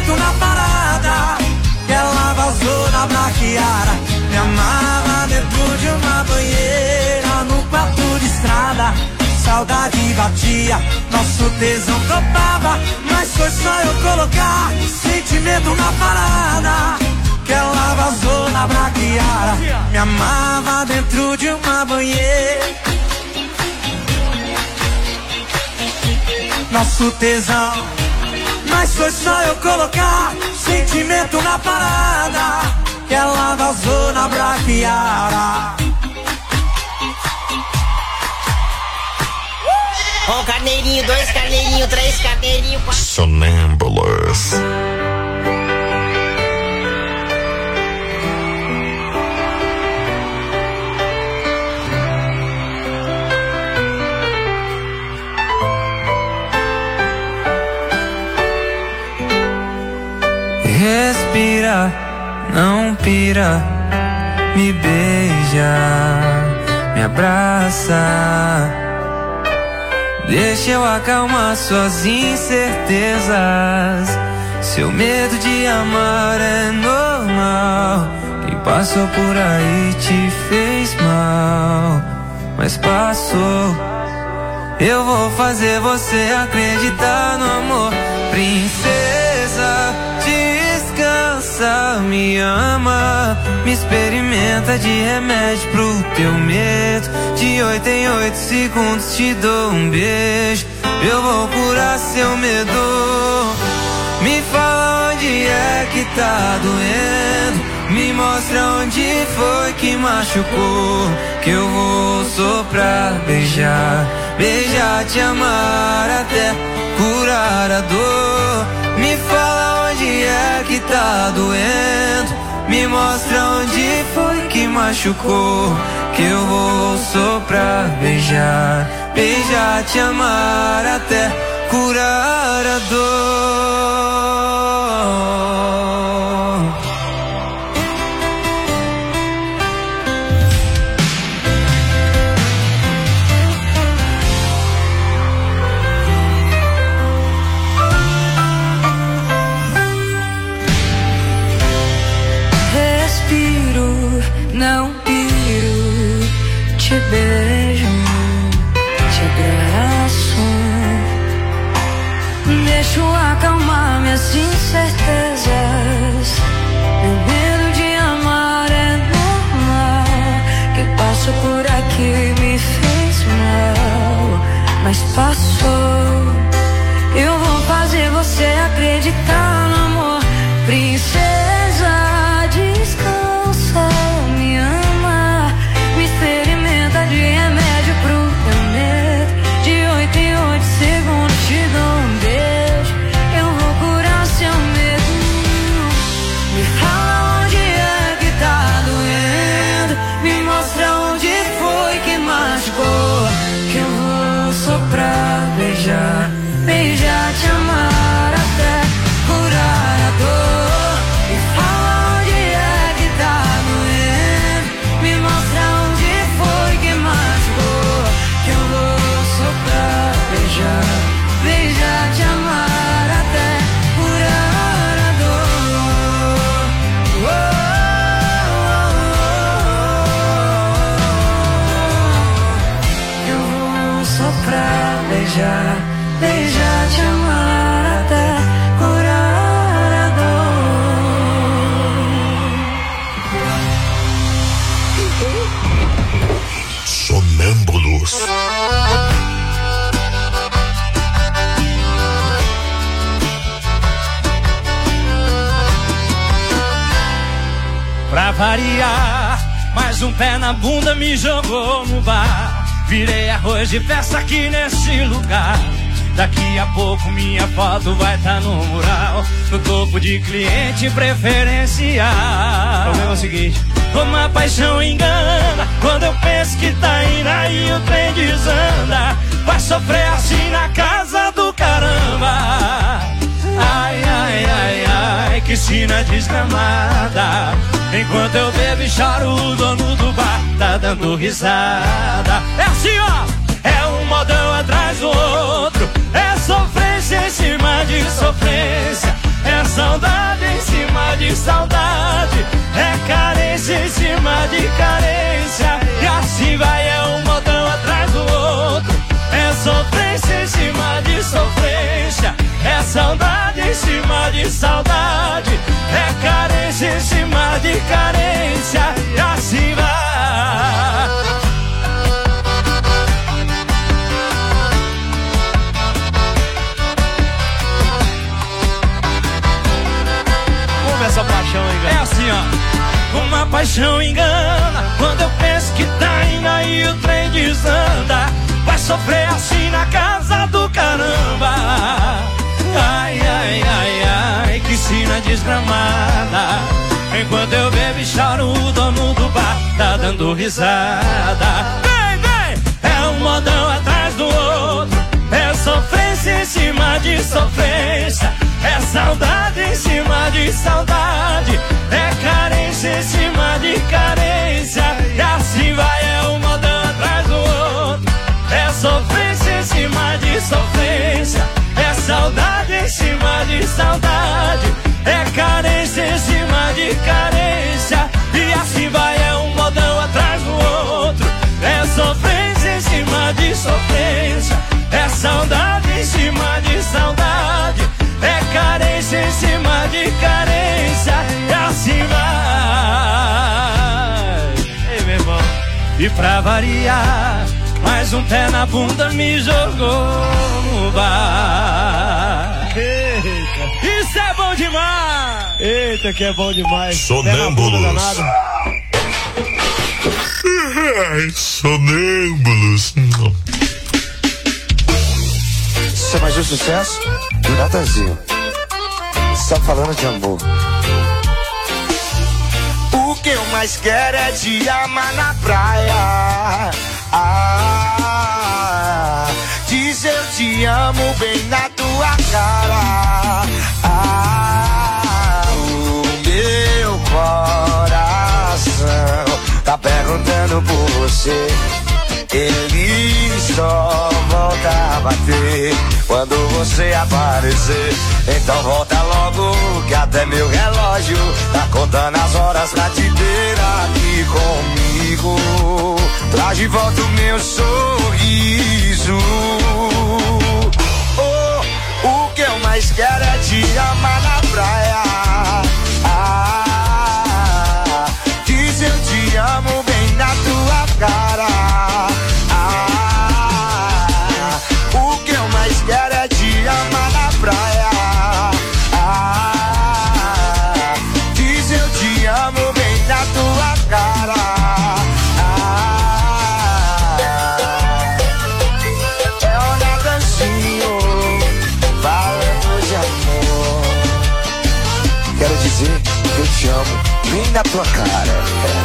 sentimento na parada, que ela vazou na braquiara. Me amava dentro de uma banheira, no quarto de estrada. Saudade batia, nosso tesão topava, mas foi só eu colocar sentimento na parada, que ela vazou na braquiara. Me amava dentro de uma banheira, nosso tesão, mas foi só eu colocar sentimento na parada, que ela vazou na braquiara. Um carneirinho, 2 carneirinhos, 3 carneirinhos, 4. Sonâmbulos. Respira, não pira, me beija, me abraça. Deixa eu acalmar suas incertezas. Seu medo de amar é normal. Quem passou por aí te fez mal, mas passou. Eu vou fazer você acreditar no amor. Princesa, descansa, me ama, me experimenta de remédio pro teu medo. De 8 em 8 segundos te dou um beijo. Eu vou curar seu medo. Me fala onde é que tá doendo, me mostra onde foi que machucou, que eu vou soprar, beijar, beijar, te amar até curar a dor. Me fala onde é que tá doendo, me mostra onde foi que machucou, que eu vou soprar, beijar, beijar, te amar até curar a dor. Respiro, não piro, te beijo, te abraço. Deixo acalmar minhas incertezas. Meu medo de amar é normal. Quem passou por aqui me fez mal, mas passou. Eu vou fazer você acreditar no amor. Princesa, descansa, me ama, me experimenta de remédio pro teu medo. De 8 em 8 segundos te dou um beijo. Eu vou curar seu medo. Me fala onde é que tá doendo, me mostra onde foi que machucou, que eu vou soprar, beijar, beijar, te amar até curar a dor. Me fala onde é que tá doendo, me mostra onde foi que machucou, que eu vou soprar, beijar, beijar, te amar até curar a dor. Eu vou soprar, beijar, beijar, te amar até curar a dor. Sonâmbulos. Pra variar, mais um pé na bunda me jogou no bar. Virei arroz de festa aqui nesse lugar. Daqui a pouco minha foto vai tá no mural, no topo de cliente preferencial. O problema é o seguinte: como a paixão engana, quando eu penso que tá indo aí o trem desanda. Vai sofrer assim na casa do caramba. Ai, ai, ai, ai, que sina desgramada. Enquanto eu bebo e choro, o dono do bar tá dando risada. É assim, ó, é um modão atrás do outro, é sofrência em cima de sofrência, é saudade de saudade, é carência em cima de carência. E assim vai, é um modão atrás do outro, é sofrência em cima de sofrência, é saudade em cima de saudade, é carência em cima de carência. E assim vai. Como essa paixão engana? É assim, ó. Uma paixão engana, quando eu penso que tá indo aí o trem desanda. Vai sofrer assim na casa do caramba. Ai, ai, ai, ai, que sina desgramada. Enquanto eu bebo e choro, o dono do bar tá dando risada. Vem, vem, é um modão atrás do outro, é sofrência em cima de sofrência, é saudade em cima de saudade, é carência em cima de carência. E assim vai, é um modão atrás do outro, é sofrência em cima de sofrência, é saudade em cima de saudade, é carência em cima de carência. E assim vai, é um modão atrás do outro, é sofrência em cima de sofrência, é saudade em cima de saudade, é carência em cima de carência. E assim vai. Ei, meu irmão. E pra variar, mais um pé na bunda me jogou no bar. Eita. Isso é bom demais. Eita, que é bom demais. Sonâmbulos. Sonâmbulos. Isso é mais um sucesso do Natanzinho. Só falando de amor. O que eu mais quero é te amar na praia. Diz eu te amo bem na tua cara. O meu coração tá perguntando por você. Ele só volta a bater quando você aparecer. Então volta logo que até meu relógio tá contando as horas pra te ter aqui comigo. Traz de volta o meu sorriso. Oh, o que eu mais quero é te amar na praia. Diz eu te amo bem na tua cara. O que eu mais quero é te amar na praia. Diz eu te amo bem na tua cara. É o Natanzinho falando de amor. Quero dizer que eu te amo bem na tua cara.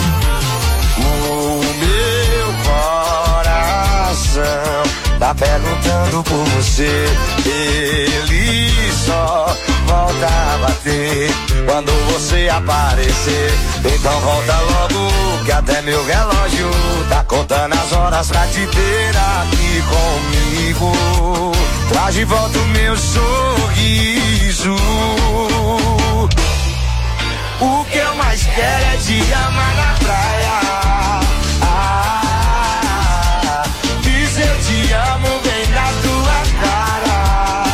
O meu coração tá perguntando por você. Ele só volta a bater quando você aparecer. Então volta logo que até meu relógio tá contando as horas pra te ter aqui comigo. Traz de volta o meu sorriso. O que eu mais quero é te amar na praia. Diz eu te amo bem na tua cara.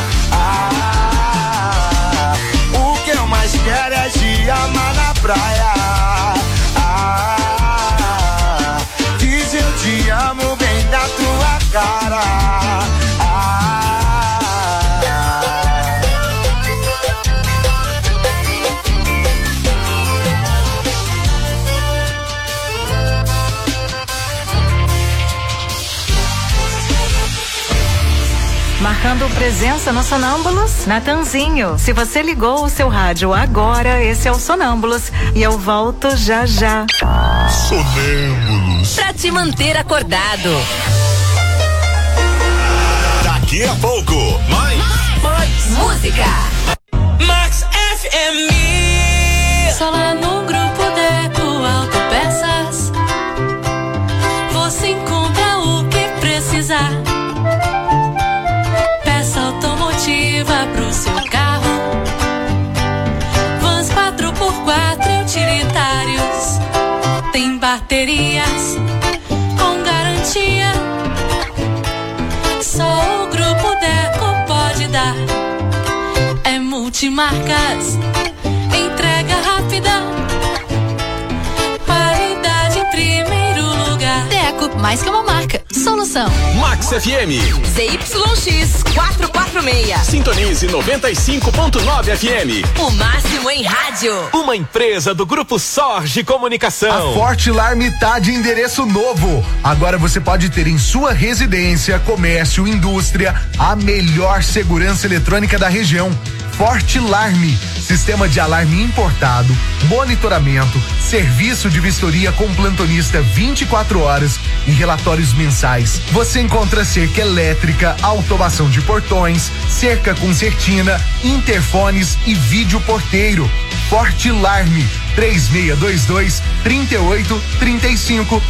O que eu mais quero é te amar na praia. Diz eu te amo bem na tua cara. Marcando presença no Sonâmbulos, Natanzinho. Se você ligou o seu rádio agora, esse é o Sonâmbulos. E eu volto já já. Sonâmbulos. Pra te manter acordado. Daqui a pouco, mais música. Max FM. Só lá no grupo Deco Autopeças você encontra o que precisar. Peça automotiva pro seu carro, vans 4x4 baterias com garantia. Só o Grupo Deco pode dar. É multimarcas, entrega rápida, qualidade em primeiro lugar. Deco, mais que uma marca, solução. Max FM ZYX 446. Sintonize 95.9 FM. O máximo em rádio. Uma empresa do Grupo Sorge Comunicação. A Forte Alarme tá de endereço novo. Agora você pode ter em sua residência, comércio, indústria, a melhor segurança eletrônica da região. Forte Alarme, sistema de alarme importado, monitoramento, serviço de vistoria com plantonista 24 horas e relatórios mensais. Você encontra cerca elétrica, automação de portões, cerca com certina, interfones e vídeo porteiro. Forte Alarme, 3622-3835,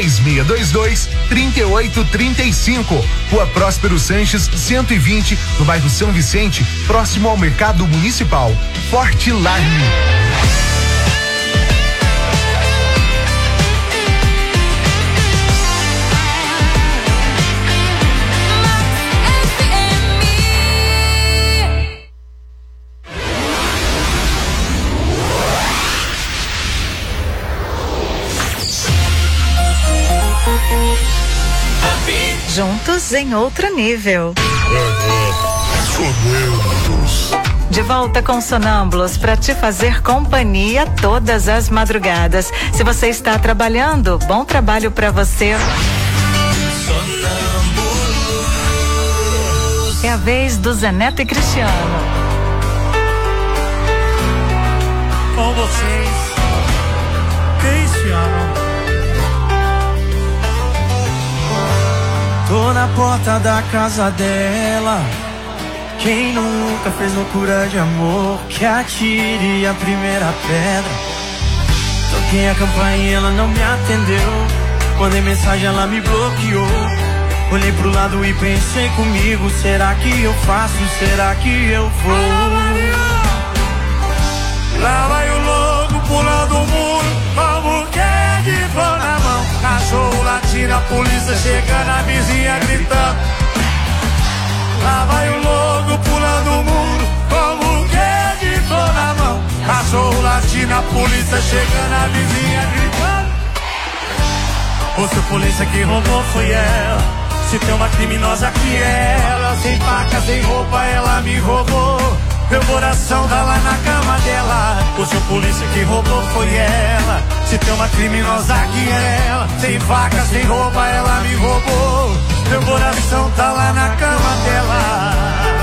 3622-3835. Rua Próspero Sanches, 120, no bairro São Vicente, próximo ao Mercado Municipal. Forte Alarme. Juntos em outro nível. De volta com Sonâmbulos para te fazer companhia todas as madrugadas. Se você está trabalhando, bom trabalho para você. É a vez do Zé Neto e Cristiano. Com vocês, Cristiano. Tô na porta da casa dela. Quem nunca fez loucura de amor, que atire a primeira pedra. Toquei a campainha, ela não me atendeu. Mandei mensagem, ela me bloqueou. Olhei pro lado e pensei comigo: será que eu faço? Será que eu vou? Lá vai o louco pulando o muro, como quer de pão na mão. Cachorro latindo, a polícia chegando, a vizinha gritando. Lá vai o louco pulando o muro, como quer de pão na mão. Cachorro latindo, a polícia chegando, a vizinha gritando. O seu polícia que roubou foi ela. Se tem uma criminosa que é ela. Sem faca, sem roupa, ela me roubou. Meu coração tá lá na cama dela. O seu polícia que roubou foi ela. Se tem uma criminosa que é ela. Sem faca, sem roupa, ela me roubou. Meu coração tá lá na cama dela.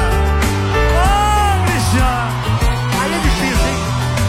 Oh, Cristiano, aí é difícil, hein?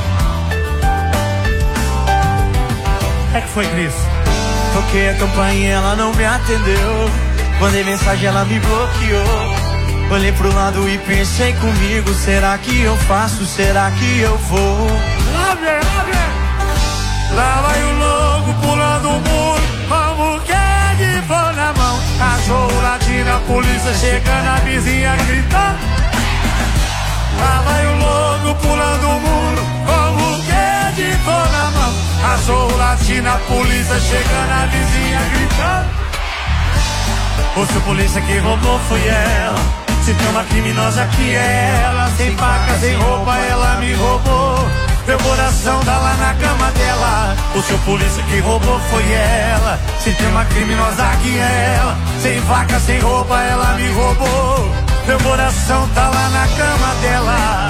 É que foi, Cris? Toquei a campainha, ela não me atendeu. Mandei mensagem, ela me bloqueou. Olhei pro lado e pensei comigo: será que eu faço? Será que eu vou? Lá vem, lá vem. Lá vai o louco pulando o muro, como quer de pão na mão. Cachorro latindo, a polícia chegando, a vizinha gritando. Lá vai o louco pulando o muro, como quer de pão na mão. Cachorro latindo, a polícia chegando, a vizinha gritando. O seu polícia que roubou foi ela. Se tem uma criminosa que é ela. Sem faca, sem roupa, ela me roubou. Meu coração tá lá na cama dela. O seu polícia que roubou foi ela. Se tem uma criminosa que é ela. Sem faca, sem roupa, ela me roubou. Meu coração tá lá na cama dela.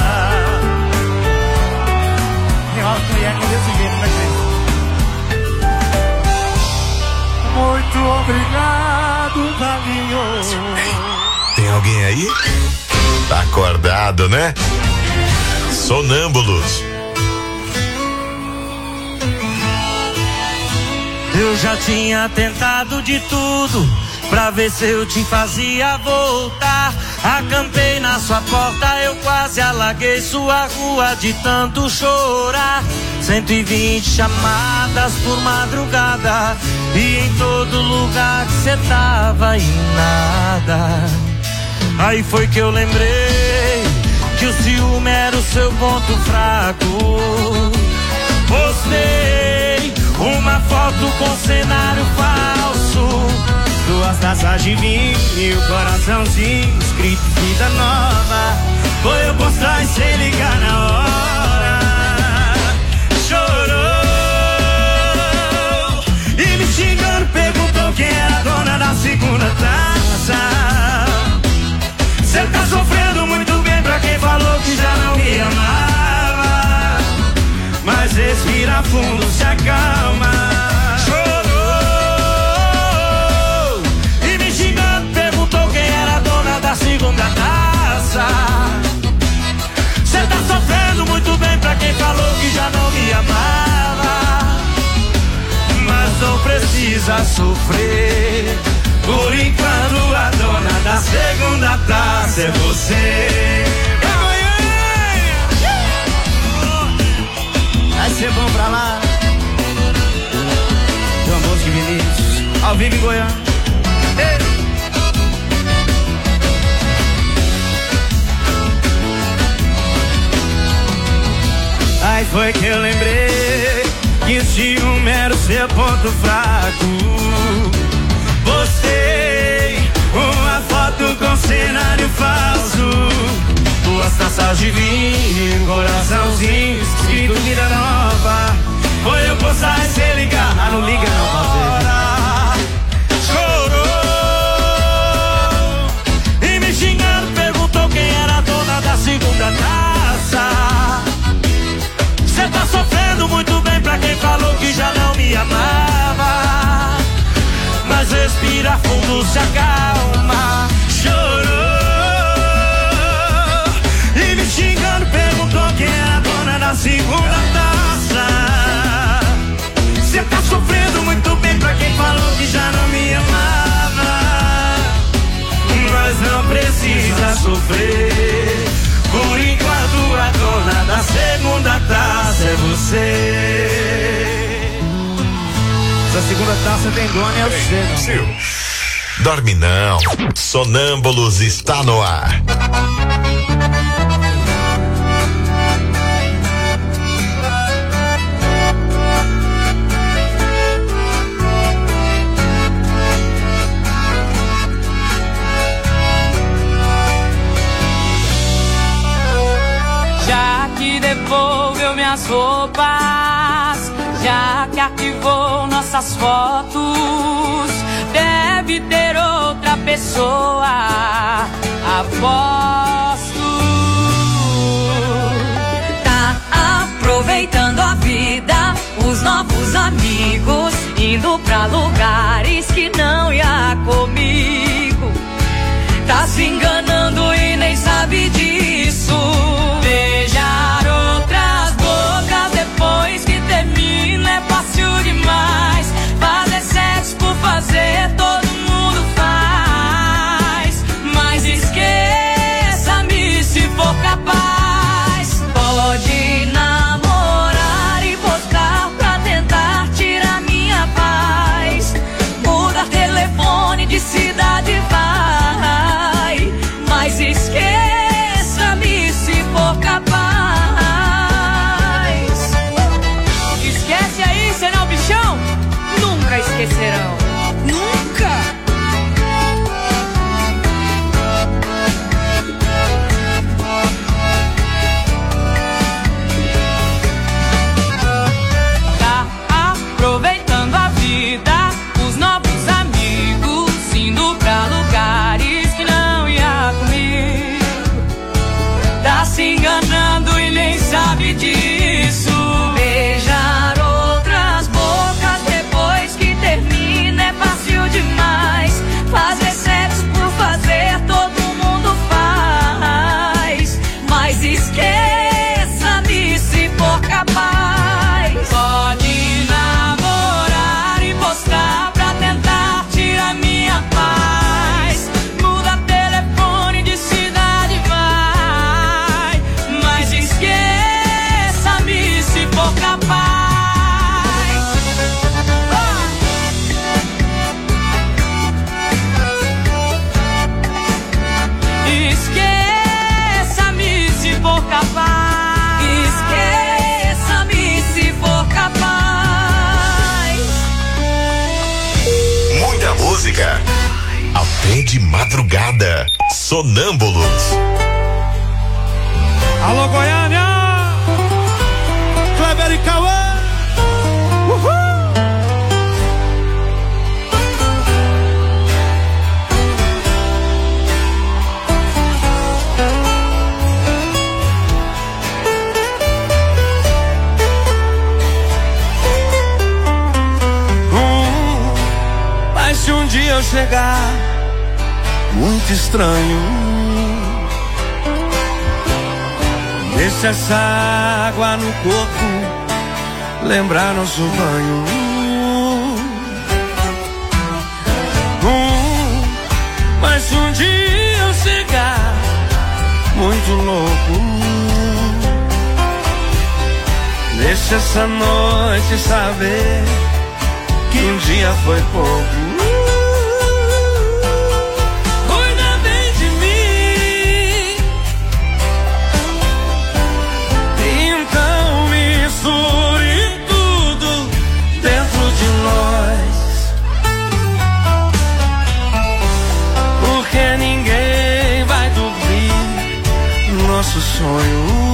Muito obrigado, caminho. Tem alguém aí? Tá acordado, né? Sonâmbulos. Eu já tinha tentado de tudo pra ver se eu te fazia voltar. Acampei na sua porta, eu quase alaguei sua rua de tanto chorar. 120 chamadas por madrugada e em todo lugar que cê tava e nada. Aí foi que eu lembrei que o ciúme era o seu ponto fraco. Postei um uma foto com cenário falso, 2 taças de vinho e o coraçãozinho escrito vida nova. Foi eu postar e sem ligar na hora. Chorou e me xingando perguntou quem era a dona da segunda taça. Cê tá sofrendo muito bem pra quem falou que já não me amava, mas respira fundo, se acalma. Chorou e me xingando perguntou quem era a dona da segunda taça. Cê tá sofrendo muito bem pra quem falou que já não me amava, mas não precisa sofrer. Por enquanto a dona da segunda taça é você. Vai ser bom pra lá. João Bosco e Vinícius, ao vivo em Goiânia. Aí foi que eu lembrei que o ciúme era o seu ponto fraco. Postei uma foto com cenário falso, 2 taças de vinho, coraçãozinho escrito vida nova. Foi eu postar e cê ligar, não liga não, fazer. Chorou e me xingando perguntou quem era a dona da segunda taça. Cê tá sofrendo muito bem pra quem falou que já não me amava, mas respira fundo, se acalma. Chorou e me xingando perguntou quem era a dona da segunda taça. Cê tá sofrendo muito bem pra quem falou que já não me amava, mas não precisa sofrer. Por enquanto a dona da segunda taça é você. Essa segunda taça tem dono é você, não. Dorme não. Sonâmbulos está no ar. Já que devolveu minhas roupas, já que arquivou nossas fotos, deve ter outra pessoa, aposto. Tá aproveitando a vida, os novos amigos, indo pra lugares que não ia comigo. Tá se enganando e nem sabe disso. Beijar outras bocas depois que termina é fácil demais. Fazer sexo por fazer todo mundo faz, mas esqueça-me se for capaz. Pode namorar e postar pra tentar tirar minha paz. Mudar telefone de cidade vai, até de madrugada. Sonâmbulos. Alô, Goiânia! Kleber e Cauã! Uhul! Mas se um dia eu chegar muito estranho, deixa essa água no corpo lembrar nosso banho. Mas se um dia eu chegar muito louco, deixa essa noite saber que um dia foi pouco. Cuida bem de mim, então misture tudo dentro de nós, porque ninguém vai dormir nosso sonho.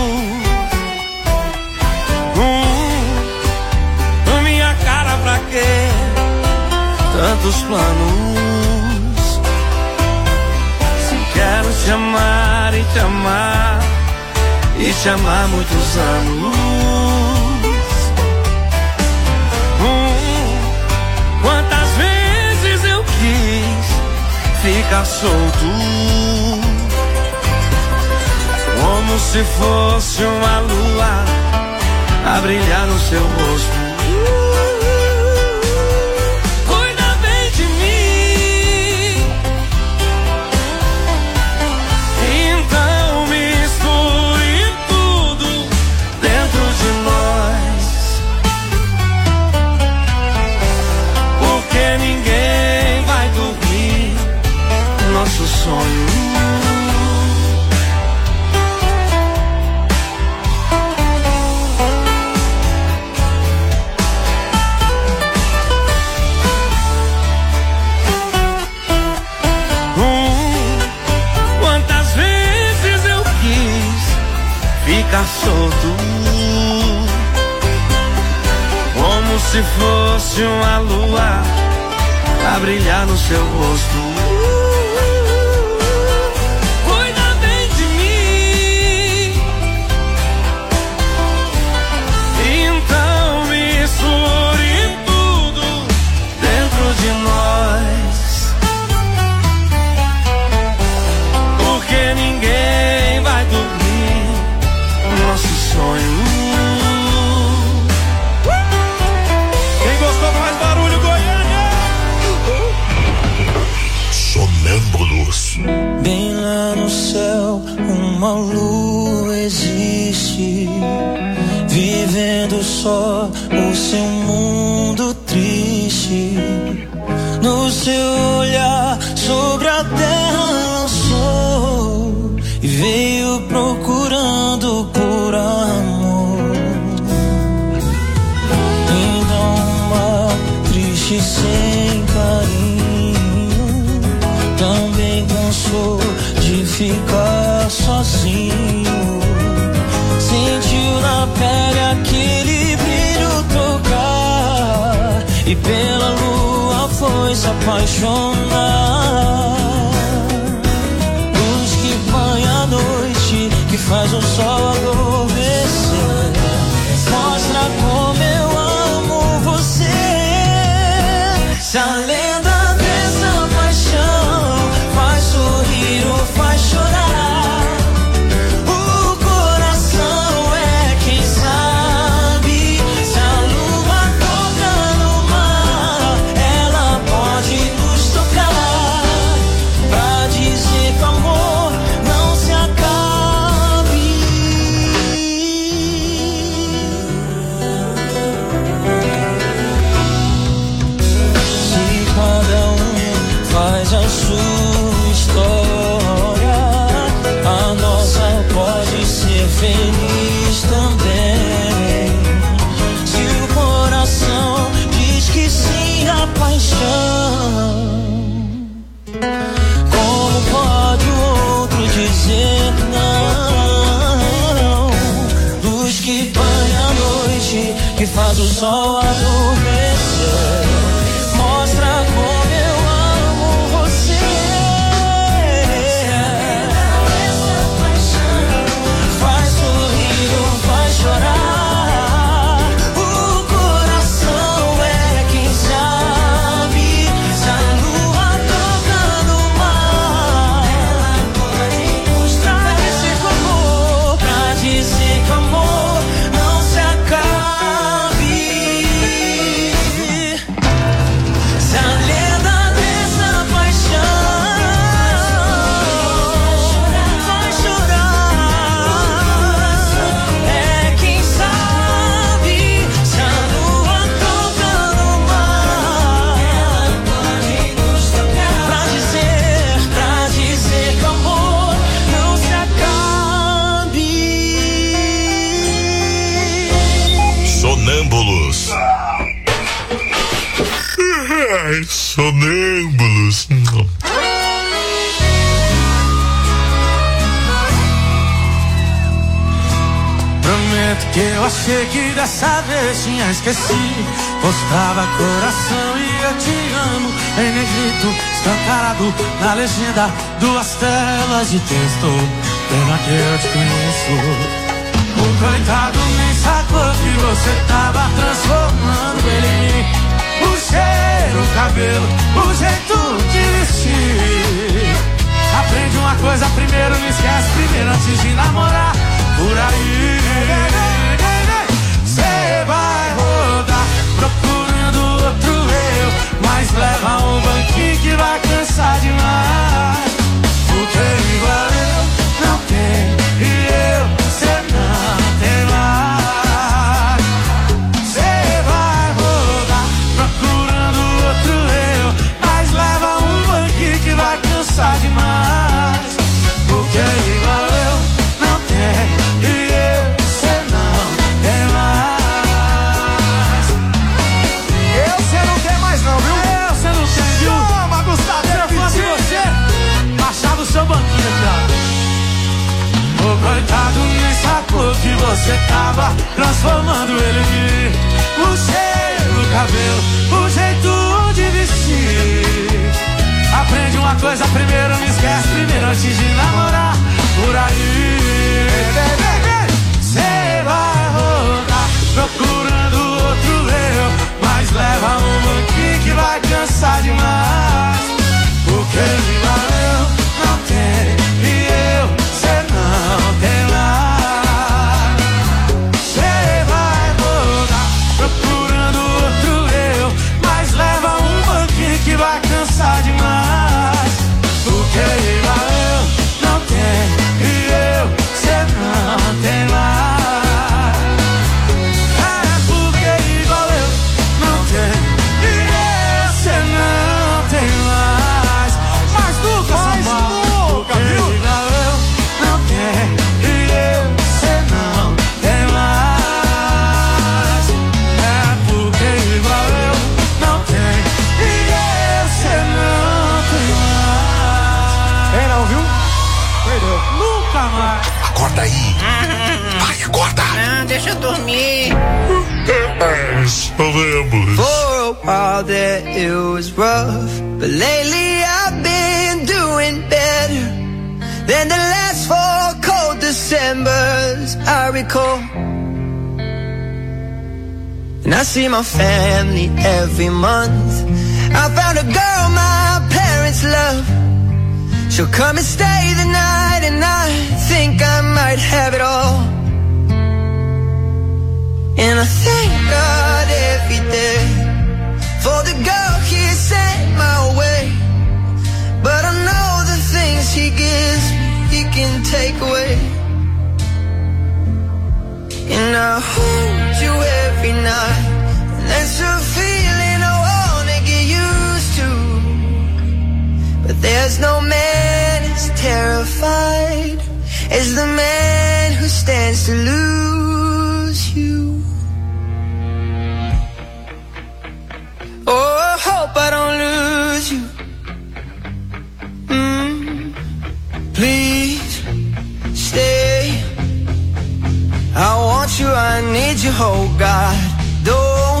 Minha cara, pra quê? Tantos planos. Se quero te amar e te amar e te amar muitos anos. Quantas vezes eu quis ficar solto, como se fosse uma lua a brilhar no seu rosto. Cuida bem de mim, então misture tudo dentro de nós, porque ninguém vai dormir nosso sonho. Ficar solto, como se fosse uma lua a brilhar no seu rosto. Cuida bem de mim, então misture tudo dentro de nós, porque ninguém vai dormir nosso sonho. Quem gostou, mais barulho, Goiânia! Sonâmbulos. Bem lá no céu, uma lua existe, vivendo só o seu mundo triste. No seu olhar sobre a terra lançou e veio procurando por amor. Então uma triste sem carinho também cansou de ficar sozinho. Sentiu na pele aquele brilho tocar e pela lua foi se apaixonar. Luz que banha a noite, que faz o sol adormecer, mostra como eu amo você. Se a lenda dessa paixão faz sorrir ou faz chorar, o coração é quem sabe. Se a lua toca no mar, ela pode nos tocar pra dizer que o amor não se acabe. Se cada faz a sua história, a nossa pode ser feliz também. Se o coração diz que sim, a paixão sol adormecer. Mostra como eu amo você. Vai sorrir ou vai chorar. O coração é quem sabe. Se a lua toca no mar, ela pode mostrar esse amor, pra dizer que o amor não se acabe. Se a lenda dessa paixão vai chorar, é quem sabe. Se a lua toca no mar, ela pode nos tocar, pra dizer que o amor não se acabe. Sonâmbulos. Ai, sonâmbulos. Prometo que eu achei que dessa vez tinha esquecido. Postava coração e eu te amo em negrito, escancarado na legenda, 2 telas de texto. Pena que eu te conheço. O coitado nem sacou que você tava transformando ele em mim. O cheiro, o cabelo, o jeito de vestir. Aprende uma coisa primeiro, não esquece primeiro antes de namorar. Por aí cê vai rodar procurando outro eu, mas leva um banquinho que vai cansar demais. Porque igual eu não tem e eu cê não tem mais. Cê vai rodar procurando outro eu, mas leva um banquinho que vai cansar demais. Porque igual eu não tem e eu cê não tem mais. Eu cê não tem mais não, viu? Eu cê não tem, viu? Chama, Gustavo. Se eu fosse você, achava o seu banquinho aqui, ó. O coitado nem sacou que você tava transformando ele em mim. O cheiro, o cabelo, o jeito de vestir. Aprende uma coisa primeiro, não esquece primeiro antes de namorar. Por aí cê vai rodar procurando outro eu, mas leva um banquinho que vai cansar demais. Porque igual eu não tenho e eu cê não tem mais. Cê vai rodar procurando outro eu, mas leva um banquinho que vai cansar demais. Porque igual eu não tenho e eu cê não tem mais. É porque igual eu não tenho e eu cê não tem mais. Mas nunca sou mal. Porque igual eu não tenho e eu cê não tem mais. É porque igual eu não tenho e eu cê não tem mais. Ei, não, viu? Perdeu. Nunca mais. Acorda aí. Vai, acorda. Não, deixa eu dormir. Sonâmbulos. For a while there it was rough, but lately I've been doing better than the last 4 cold Decembers I recall. And I see my family every month. I found a girl my parents love. She'll come and stay the night, and I think I might have it all. And I thank God every day for the girl He sent my way. But I know the things He gives me, He can take away. And I hold you every night, and that's a feeling I wanna get used to. But there's no man as terrified as the man who stands to lose you. Oh, I hope I don't lose you. Please stay. I want you, I need you, oh God. Don't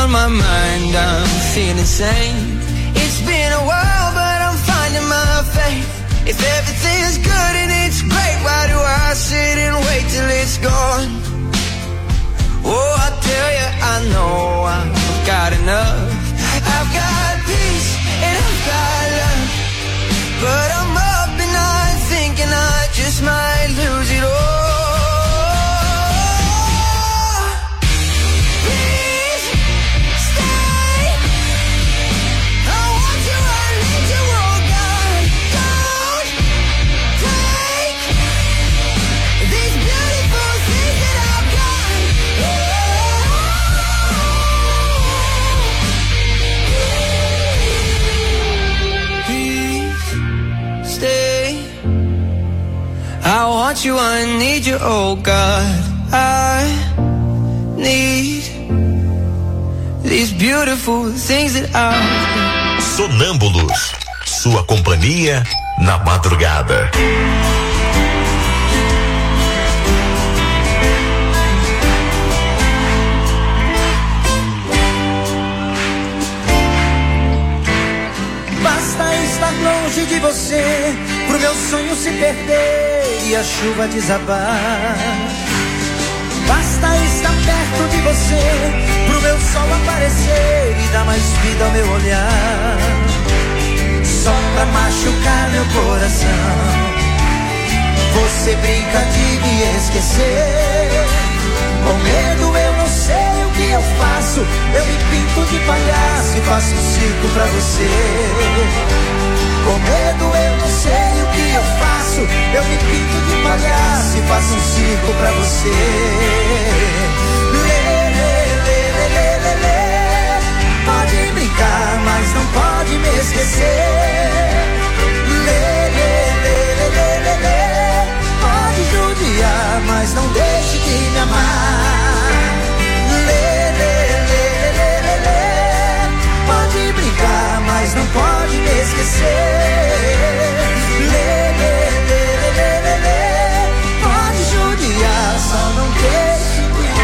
on my mind, I'm feeling sane. It's been a while, but I'm finding my faith. If everything's good and it's great, why do I sit and wait till it's gone? Oh, I tell you, I know I've got enough. I've got peace and I've got love, but I'm up and I'm thinking I just might lose it all. I want you, I need you, oh God. I need these beautiful things that I... Sonâmbulos, sua companhia na madrugada. Basta estar longe de você pro meu sonho se perder e a chuva desabar. Basta estar perto de você pro meu sol aparecer e dar mais vida ao meu olhar. Só pra machucar meu coração, você brinca de me esquecer. Com medo eu não sei o que eu faço. Eu me pinto de palhaço e faço um circo pra você. Com medo eu não sei o que eu faço. Eu me pinto de palhaço e faço um circo pra você. Lê, lê, lê, lê, lê, lê, lê. Pode brincar, mas não pode me esquecer. Lê, lê, lê, lê, lê, lê, lê. Pode judiar, mas não deixe de me amar. Lê, lê, lê, lê, lê, lê. Pode brincar, mas não pode me esquecer. Lê, lê, lê, lê, lê, lê. Pode judiar, só não deixe de me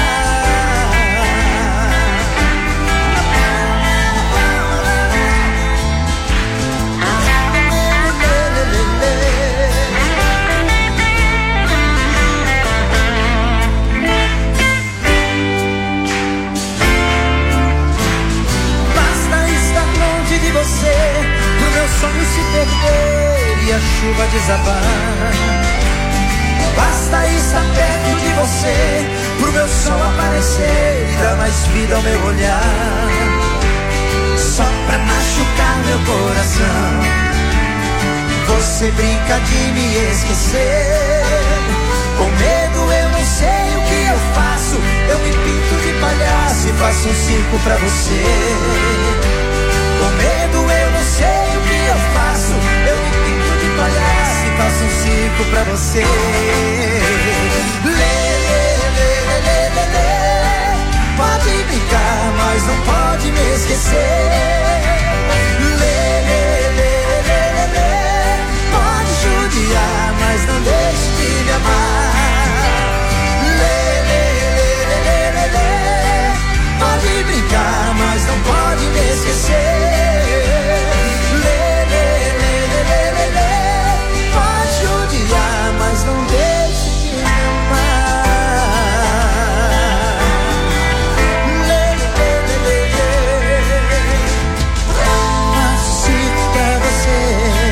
sonho se perder e a chuva desabar. Basta estar perto de você pro meu sol aparecer e dar mais vida ao meu olhar. Só pra machucar meu coração, você brinca de me esquecer. Com medo eu não sei o que eu faço. Eu me pinto de palhaço e faço um circo pra você. Com medo eu não sei o que eu faço. Eu me pinto de palhaço e faço um circo pra você. Lê, lê, lê, lê, lê, lê, lê. Pode brincar, mas não pode me esquecer. Lê, lê, lê, lê, lê, lê. Pode judiar, mas não deixe de me amar. Lê, lê, lê, lê, lê, lê. Pode brincar, mas não pode me esquecer. Mas não deixe de me amar. Lê, lê, lê, lê, lê. Faço circo pra você.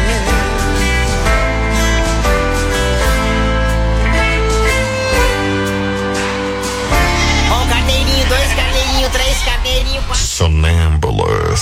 Um carneirinho, dois carneirinhos, três carneirinhos, quatro. Sonâmbulos.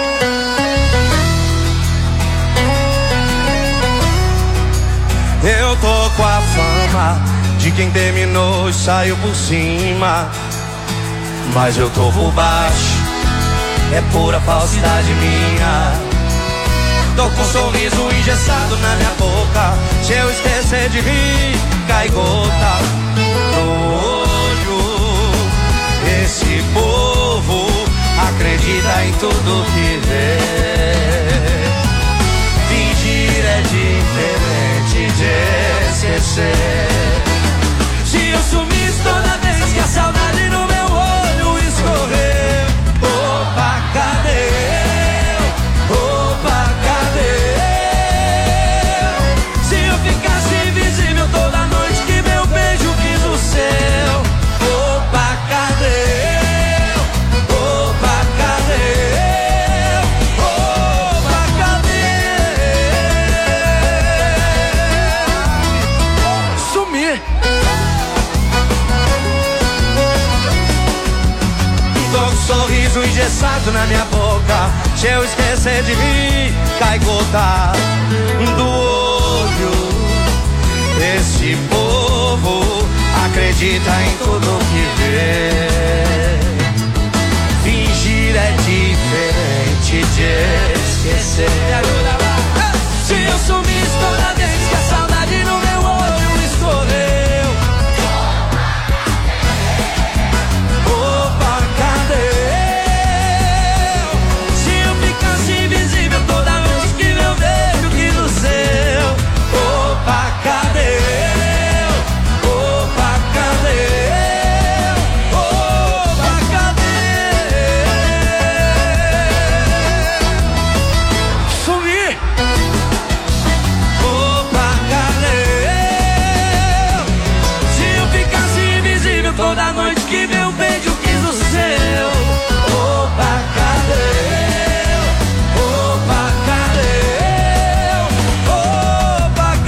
Eu tô com a fama de quem terminou e saiu por cima, mas eu tô por baixo, é pura falsidade minha. Tô com um sorriso engessado na minha boca, se eu esquecer de rir, cai gota no olho. Esse povo acredita em tudo que vê. Fingir é diferente de esquecer. Se eu sumisse toda vez que a saudade no meu olho escorrer, sorriso engessado na minha boca. Se eu esquecer de mim, cai gota do olho. Esse povo acredita em tudo que vê. Fingir é diferente de esquecer. Me ajuda lá. Se eu sumisse toda vez que a saudade no meu olho escorreu. Opa, cadê eu? Se eu ficasse invisível toda vez que eu vejo que no seu. Opa, cadê eu? Opa, cadê eu? Opa, cadê? Sumi! Opa, cadê eu? Se eu ficasse invisível toda noite que meu beijo quis o seu. Opa, cadê eu? Opa, cadê eu? Opa,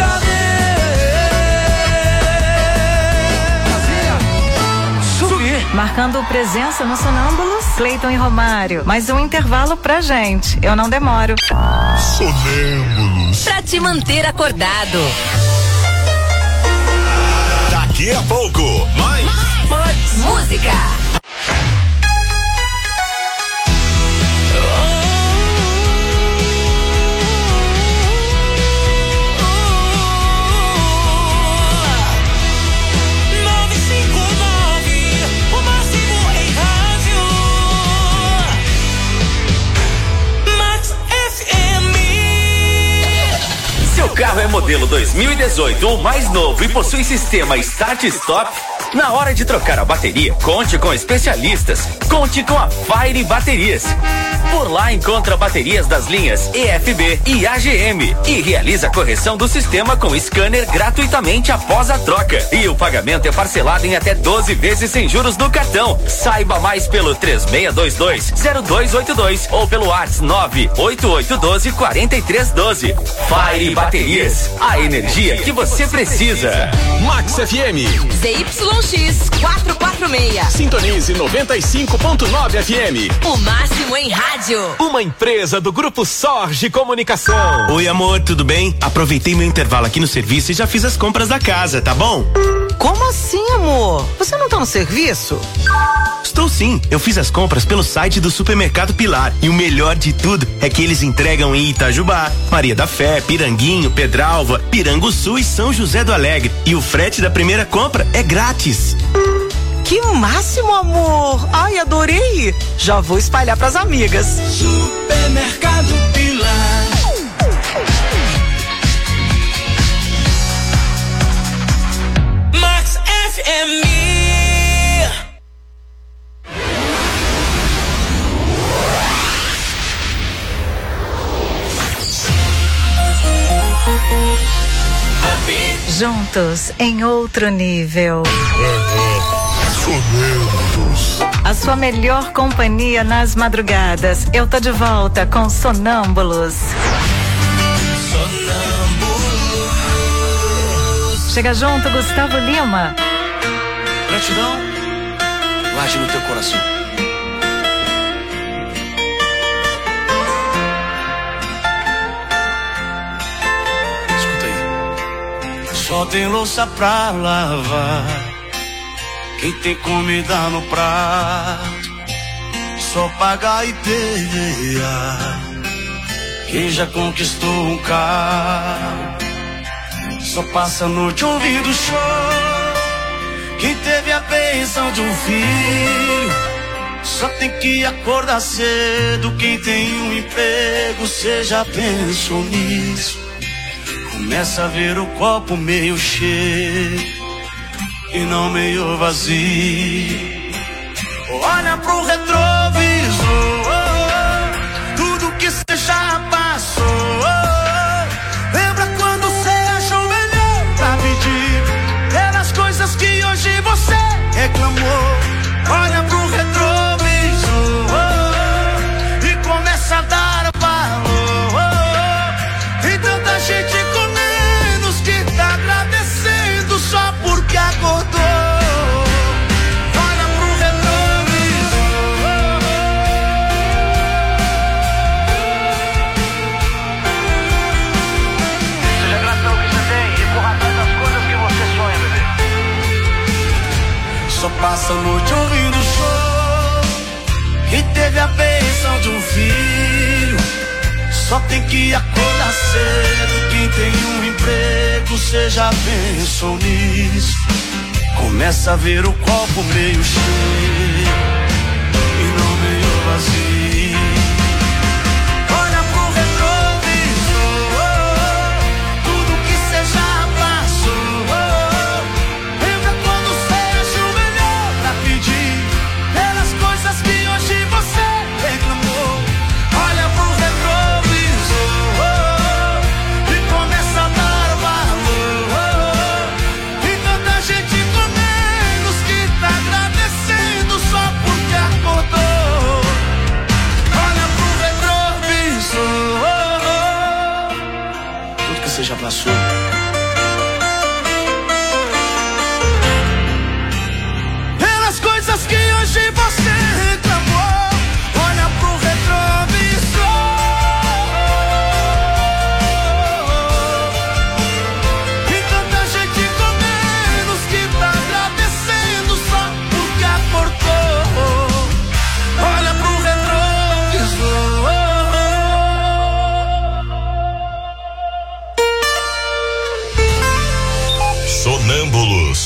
cadê? Sumi! Marcando presença no Sonâmbulos, Cleiton e Romário. Mais um intervalo pra gente. Eu não demoro. Sonâmbulos. Pra te manter acordado. Daqui a pouco, mais música. Seu carro é modelo 2018 ou mais novo e possui sistema Start-Stop? Na hora de trocar a bateria, conte com especialistas. Conte com a Fire Baterias. Por lá encontra baterias das linhas EFB e AGM e realiza a correção do sistema com scanner gratuitamente após a troca. E o pagamento é parcelado em até 12 vezes sem juros no cartão. Saiba mais pelo 3622-0282 ou pelo WhatsApp 98812-4312. Fire Baterias, a energia que você precisa. Max FM. ZYX 446. Sintonize 95.9 FM. O máximo em rádio. Uma empresa do Grupo Sorge Comunicação. Oi, amor, tudo bem? Aproveitei meu intervalo aqui no serviço e já fiz as compras da casa, tá bom? Como assim, amor? Você não tá no serviço? Estou sim, eu fiz as compras pelo site do Supermercado Pilar e o melhor de tudo é que eles entregam em Itajubá, Maria da Fé, Piranguinho, Pedralva, Piranguçu e São José do Alegre. E o frete da primeira compra é grátis. Que máximo, amor! Ai, adorei! Já vou espalhar pras amigas. Supermercado Pilar. Max FM. Juntos em outro nível. A sua melhor companhia nas madrugadas. Eu tô de volta com Sonâmbulos. Chega junto, Gustavo Lima. Gratidão, guarde no teu coração. Escuta aí. Só tem louça pra lavar, quem tem comida no prato, só paga e ideia. Quem já conquistou um carro, só passa a noite ouvindo choro. Quem teve a bênção de um filho, só tem que acordar cedo. Quem tem um emprego, cê já pensou nisso? Começa a ver o copo meio cheio e não meio vazio. Olha pro retrovisor, tudo que cê já passou. Lembra quando cê achou melhor pra pedir pelas coisas que hoje você reclamou. Olha pro retrovisor e começa a dar valor. Tem tanta gente com menos que tá agradecendo só porque acordou. Olha pro retrovisor passa a noite ouvindo show. Quem teve a bênção de um filho só tem que acordar cedo. Quem tem um emprego, você já pensou nisso? Começa a ver o copo meio cheio e não meio vazio. Olha pro retrovisor, tudo que cê já passou. Lembra quando seja o melhor pra pedir pelas coisas que hoje você reclamou. Olha pro retrovisor e começa a dar valor. Tem tanta gente com menos que tá agradecendo só porque acordou. Olha pro retrovisor, tudo que você já passou. Pelas coisas que hoje você reclamou. Olha pro retrovisor. Tem tanta gente com menos que tá agradecendo só porque acordou. Olha pro retrovisor. Sonâmbulos.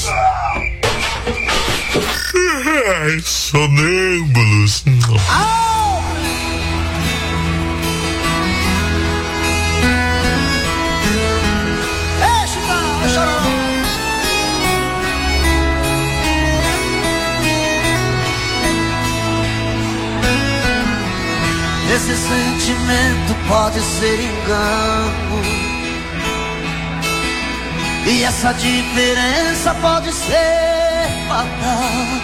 Ai, sonâmbulos. Esse sentimento pode ser engano, e essa diferença pode ser fatal.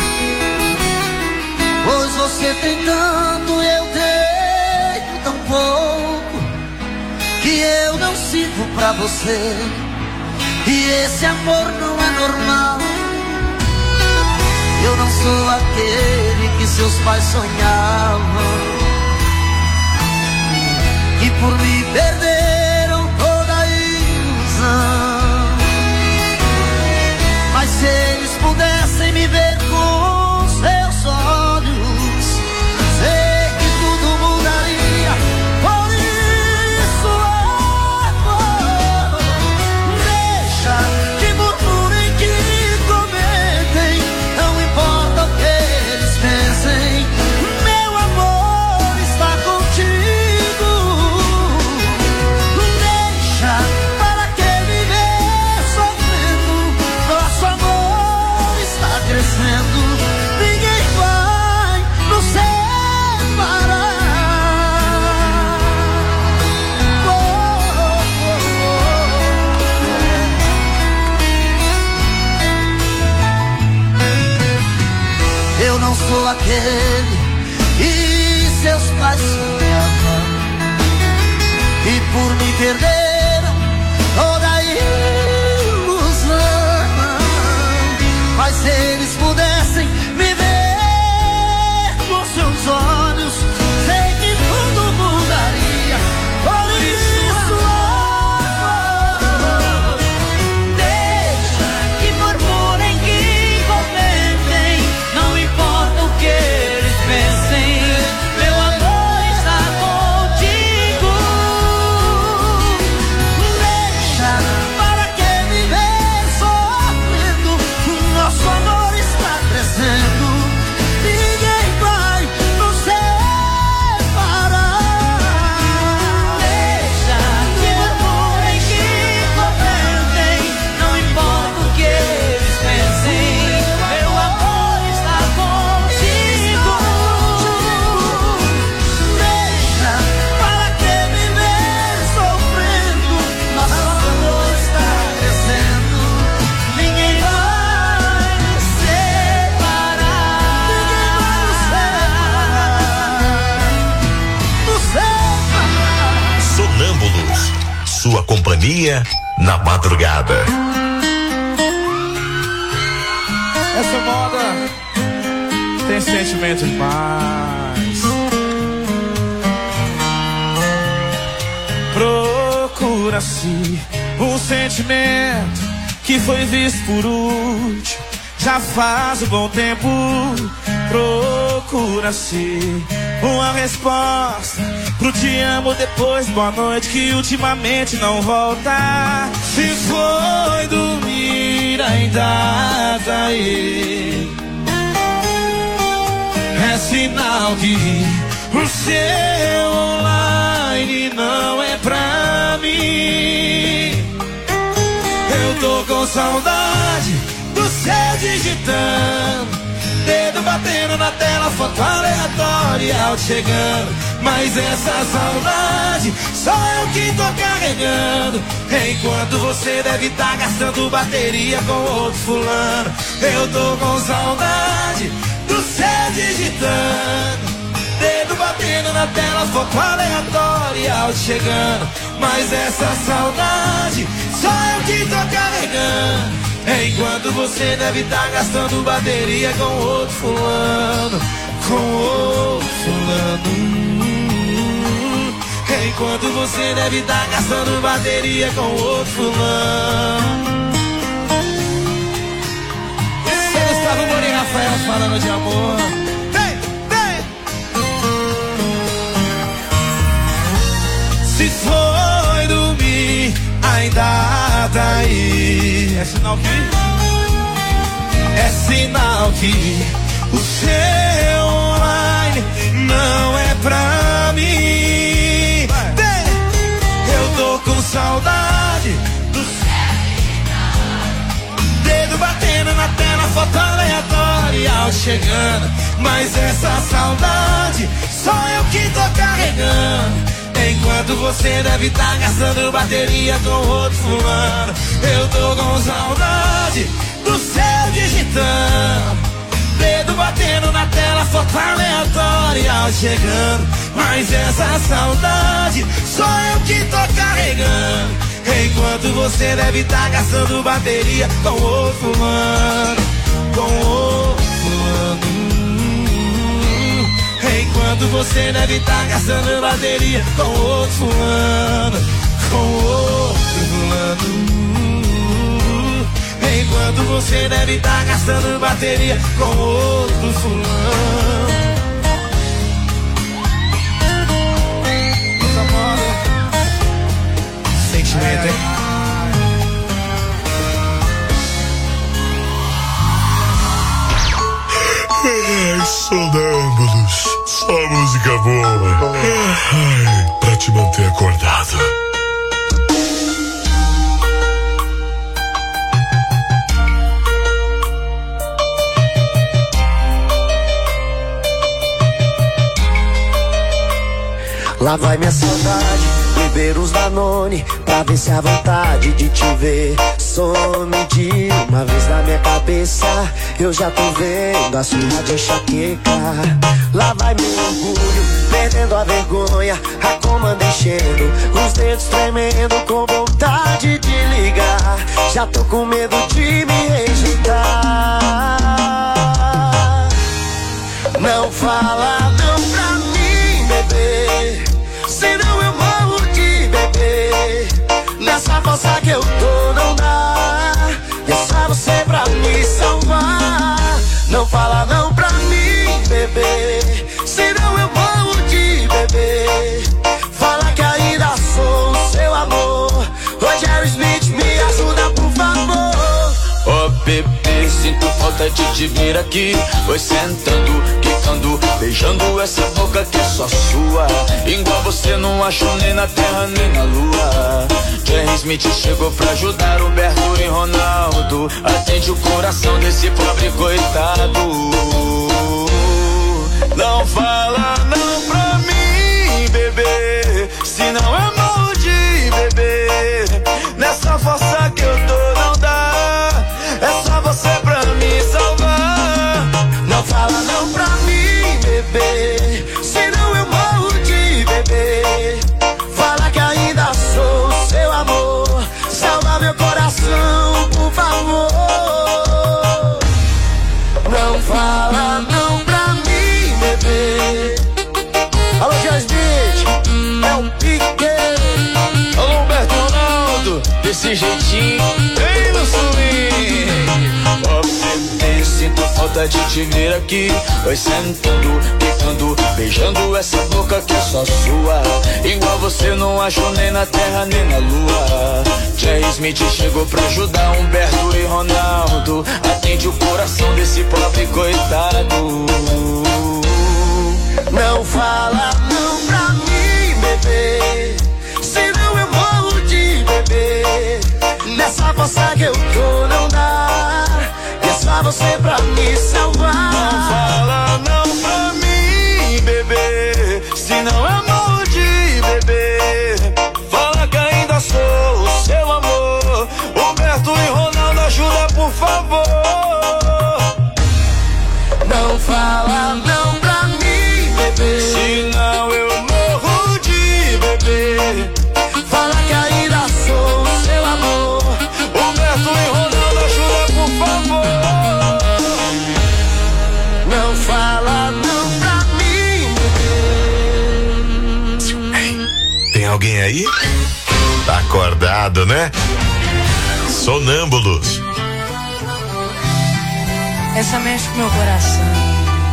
Pois você tem tanto, eu tenho tão pouco, que eu não sirvo pra você. E esse amor não é normal. Eu não sou aquele que seus pais sonhavam, que por me perderam toda a ilusão. Mas se eles pudessem me ver com seus olhos, sei que tudo mudaria. Por isso, amor, deixa que murmurem, que comentem, não importa o que eles pensem. Meu amor está contigo. Deixa, para que viver sofrendo? Nosso amor está crescendo. Ninguém vai nos separar. Eu não sou aquele e seus pais sonhavam, e por me perderam toda a ilusão. Mas se eles pudessem me ver com seus olhos, sei que tudo mudaria. Por isso, amor, deixa que murmurem, que comentem, não importa o que eles pensem. Meu amor está contigo. Deixa, para que viver sofrendo? Nosso amor está crescendo. Ninguém vai nos separar. Deixa que murmurem, que comentem, não importa o que eles pensem. Meu amor está contigo. Deixa, para que viver sofrendo? Nosso amor está crescendo. Ninguém vai nos separar. Nos separar. Sonâmbulos. Sua companhia na madrugada. Essa moda tem sentimento demais. Procura-se um sentimento que foi visto por último Já faz um bom tempo, procura-se uma resposta pro te amo depois boa noite, que ultimamente não volta. Se foi dormir ainda tá aí, é sinal que o seu online não é pra mim. Eu tô com saudade do céu digitando, dedo batendo na tela, foto aleatória chegando. Mas essa saudade só eu que tô carregando, enquanto você deve estar gastando bateria com outro fulano. Eu tô com saudade do céu digitando, dedo batendo na tela, foto aleatória chegando. Mas essa saudade só eu que tô carregando, enquanto você deve estar gastando bateria com outro fulano. Com outro fulano. Enquanto você deve estar gastando bateria com outro fulano. Esse é Gustavo Moura e Rafael falando de amor. Vem, vem! Se foi dormir, ainda tá aí. É sinal que? É sinal que o seu online não é pra mim. Eu tô com saudade do céu, dedo batendo na tela, foto aleatória chegando. Mas essa saudade só eu que tô carregando, enquanto você deve estar gastando bateria com outro fulano. Eu tô com saudade do céu digitando, dedo batendo na tela, foto aleatória chegando. Mas essa saudade só eu que tô carregando, enquanto você deve estar gastando bateria com outro fulano. Com outro fulano. Enquanto você deve estar gastando bateria com outro fulano. Com outro fulano. Enquanto você deve estar gastando bateria com outro fulano. Sentimento, hein? Ai, sonâmbulos, só música boa. Ai, pra te manter acordado. Lá vai minha saudade, beber uns Danone, pra ver se a vontade de te ver some de uma vez na minha cabeça. Eu já tô vendo a sua de enxaqueca. Lá vai meu orgulho, perdendo a vergonha, a comanda enchendo, os dedos tremendo com vontade de ligar. Já tô com medo de me rejeitar. Não fala não pra mim, bebê, senão eu morro de beber. Nessa força que eu tô não dá, é só você pra me salvar. Não fala não pra mim, bebê, senão eu morro de beber. Fala que ainda sou o seu amor. Ô Jerry Smith, me ajuda por favor. Ô bebê, sinto falta de te vir aqui. Foi sentando, quicando, beijando essa boca que é só sua. Igual você não achou nem na terra nem na lua. Jerry Smith chegou pra ajudar Roberto e Ronaldo. Atende o coração desse pobre coitado. Não fala não pra mim, bebê, senão eu morro de beber. Nessa força que eu tô não dá, é só você pra me salvar. Não fala não pra mim, bebê, senão eu morro de beber. Fala que ainda sou o seu amor. Salva meu coração, por favor. Não fala não pra mim, bebê. Alô, Jasmine, é um pique. Alô, Humberto Ronaldo, desse jeitinho, vem no swing. Ó bebê, saudade de vir aqui. Vai sentando, quicando, beijando essa boca que é só sua. Igual você não achou nem na terra nem na lua. Jay Smith chegou pra ajudar Humberto e Ronaldo. Atende o coração desse pobre coitado. Não fala não pra mim, bebê, senão eu morro de bebê. Nessa força que eu tô não dá, é só você pra me salvar. Não fala não pra mim, bebê, senão eu morro de bebê. Fala que ainda sou o seu amor. Humberto e Ronaldo, ajuda por favor. Não fala não pra mim, bebê, senão eu morro de bebê. Fala que ainda sou o seu amor. Humberto e Ronaldo, ajuda por favor. Não fala não pra mim, bebê. Tem alguém aí? Tá acordado, né? Sonâmbulos. Essa mexe com meu coração.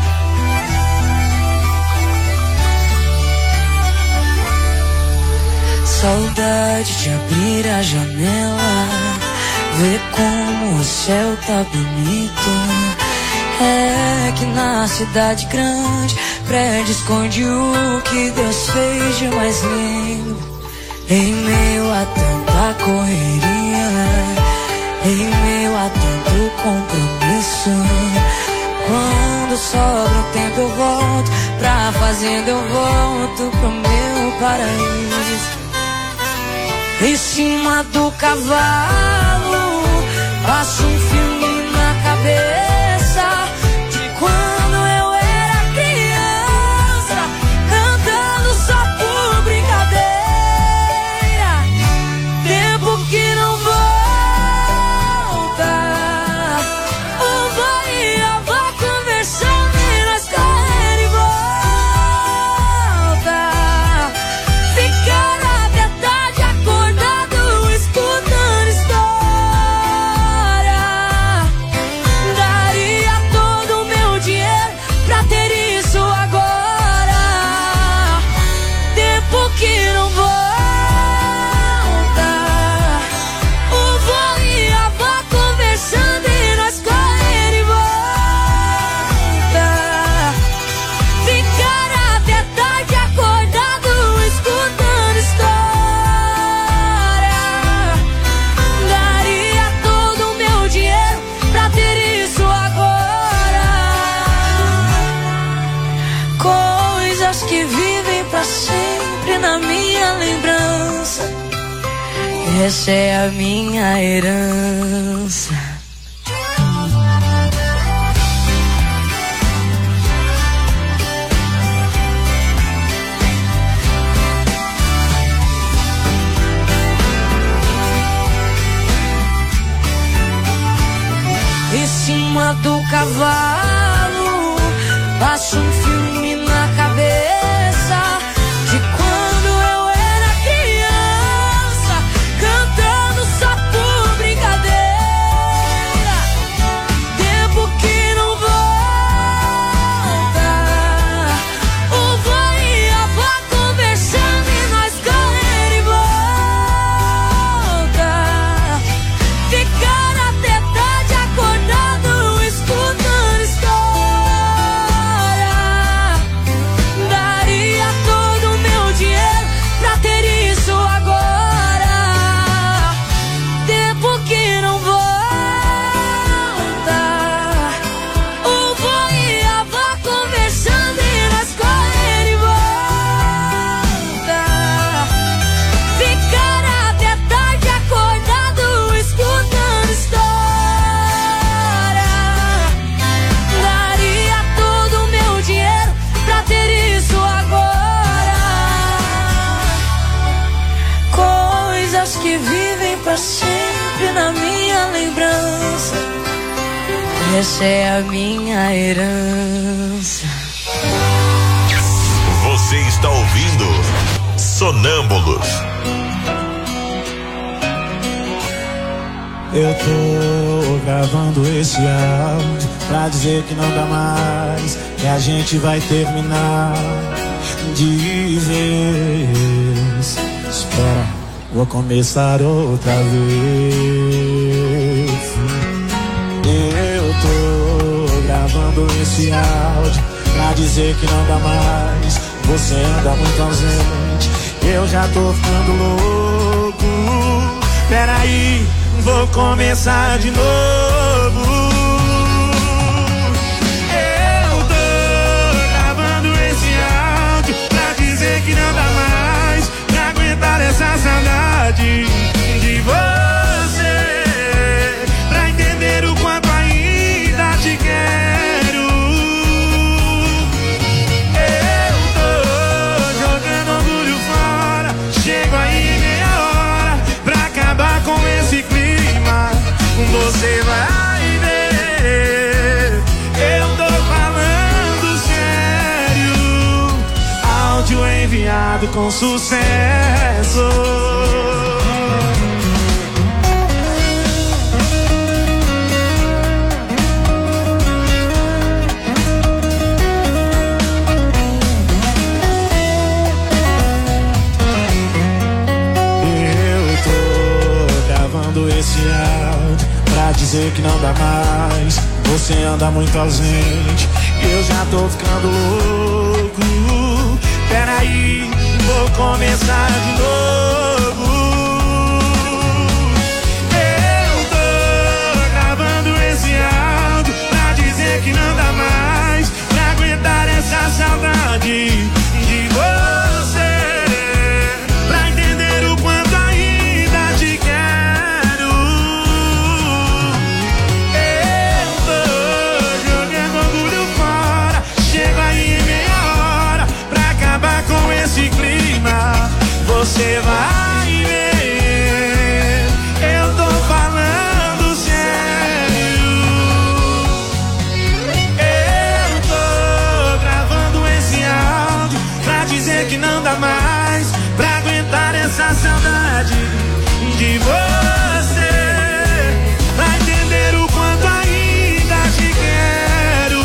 Saudade de abrir a janela, ver como o céu tá bonito. É que na cidade grande, prédio esconde o que Deus fez de mais lindo. Em meio a tanta correria, em meio a tanto compromisso, quando sobra um tempo eu volto pra fazenda, eu volto pro meu paraíso. Em cima do cavalo, passo um filme na cabeça de quando eu era criança, cantando só por brincadeira. Tempo que não volta, o vô e a avó conversando e nós correndo e volta. Ficar até tarde acordado escutando história. Daria todo o meu dinheiro pra ter isso agora. Tempo que não volta, o vô e a avó conversando e nós correndo e volta. Ficar até tarde acordado escutando história. Daria todo o meu dinheiro pra ter isso agora. Coisas que vivem pra sempre na minha lembrança. Essa é a minha herança. Em cima do cavalo, passo um filme na cabeça de quando eu era criança, cantando só por brincadeira. Tempo que não volta, o vô e a avó conversando e nós correndo e volta. Ficar até tarde acordado escutando história. Daria todo o meu dinheiro pra ter isso agora. Tempo que não volta, o vô e a avó conversando e nós correndo e volta. Ficar até tarde acordado escutando história. Daria todo o meu dinheiro pra ter isso agora. Coisas que vivem pra sempre na minha lembrança. Essa é a minha herança. Você está ouvindo Sonâmbulos. Eu tô gravando esse áudio pra dizer que não dá mais, que a gente vai terminar de vez. Espera, vou começar outra vez. Eu tô gravando esse áudio pra dizer que não dá mais, você anda muito ausente, eu já tô ficando louco. Peraí, vou começar de novo. Eu tô gravando esse áudio pra dizer que não dá mais pra aguentar essa saudade de você, pra entender o quanto ainda te quero. Eu tô jogando orgulho fora, chego aí em meia hora pra acabar com esse clima. Você vai ver, eu tô falando sério. Áudio enviado com sucesso. Esse áudio pra dizer que não dá mais, você anda muito ausente, eu já tô ficando louco. Peraí, vou começar de novo. Eu tô gravando esse áudio pra dizer que não dá mais pra aguentar essa saudade de você, pra entender o quanto ainda te quero. Com esse clima, você vai ver, eu tô falando sério. Eu tô gravando esse áudio pra dizer que não dá mais pra aguentar essa saudade de você, pra entender o quanto ainda te quero.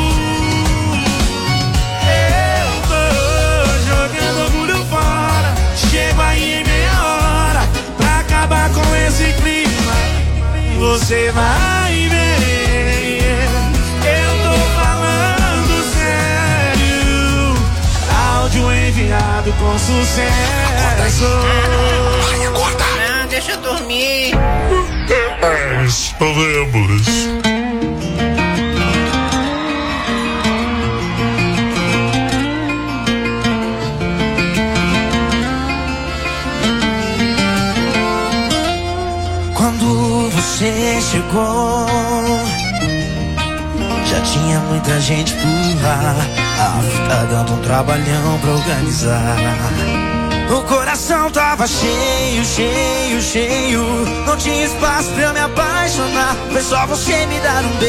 Chego aí em meia hora pra acabar com esse clima. Você vai ver, eu tô falando sério. Áudio enviado com sucesso. Vai, acorda. Não, deixa eu dormir. Sonâmbulos. Você chegou, já tinha muita gente por lá. Tá dando um trabalhão pra organizar. O coração tava cheio, cheio, cheio. Não tinha espaço pra eu me apaixonar. Foi só você me dar um